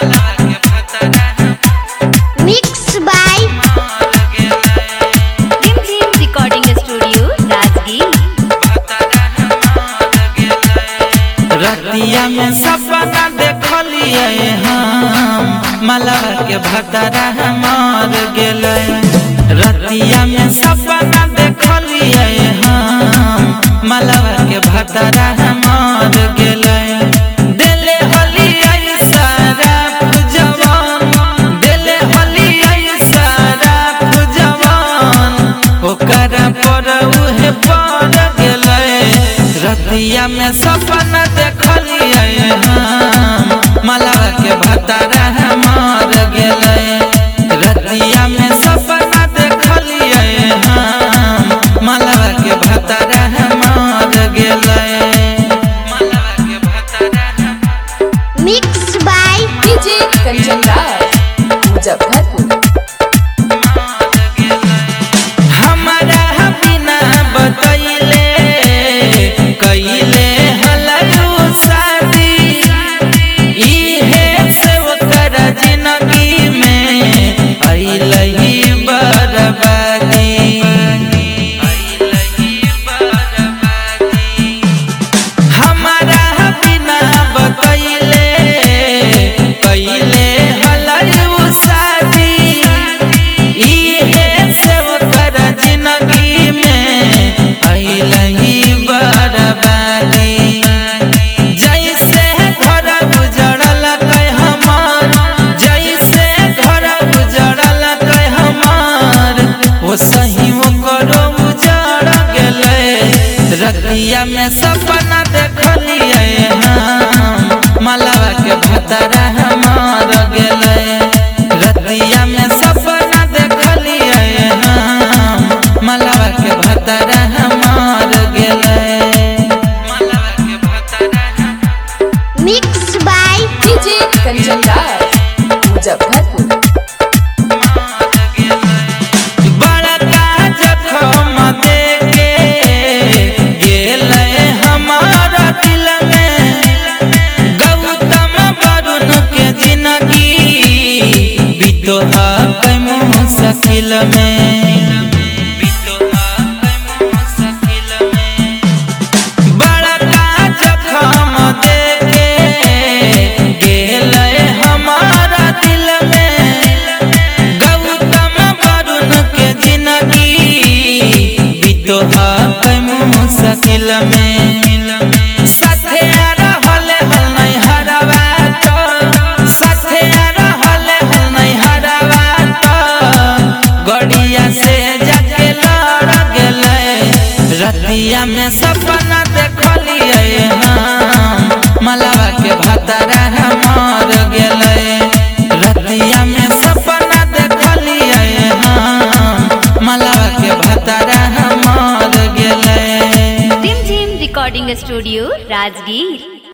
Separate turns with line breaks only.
Mixed by Dim Dim Recording Studio, Rajgir.
रतिया में सपना देखलिए हम मलबा के भतरा मर गेलै। रतिया में सपना देखलिए हम मलबा के भतरा मर गेलै। देले हलियै शराब जवान, देले हलियै शराब जवान, ओकर पर उहे पड़ गेलै। रतिया में सपना देखलिए हम मलबा के भतरा मर गेलै। रतिया में सपना देखलिए हम मलबा के भतरा मर गेलै। मलबा के भतरा
Mixed by
DJ Kanchan Raj, Muzaffarpur.
हमरा बिना बतैले कैले हलू शादी, इहे से ओकर जिंदगी में अइलही बर्बादी। हमरा बिना बतैले कैले हलू शादी, इहे से ओकर जिंदगी में अइलही बर्बादी। जैसे घर उजड़ल कै हमार, जैसे घर उजड़ल कै हमार, वो सही ओकरो उजड़ गेलै। रतिया में सपना देखलिए हम मलबा के भतरा मर गेलै। रतिया में सपना देखलिए हम मलबा के भतरा मर गेलै। मलबा के भतरा
Mixed by
DJ Kanchan Raj, Muzaffarpur.
बड़का जखम देके गेलै हमारा दिल में। गौतम वरुण के जिंदगी बितोहा कै मुश्किल में। बड़का जखम देके गेलै हमारा दिल में। गौतम वरुण के जिंदगी बितोहा कै मुश्किल में। साथे रहल हल नहीं हरवा तो, साथे रहल हल नहीं हरवा तो, गड़िया से जाके लड़ गेलै। रतिया में सपना देखलिए हम मलबा के भतरा मर गेलै। रतिया में सपना देखलिए हम मलबा के भतरा मर गेलै।
Dim Dim Recording Studio, Rajgir.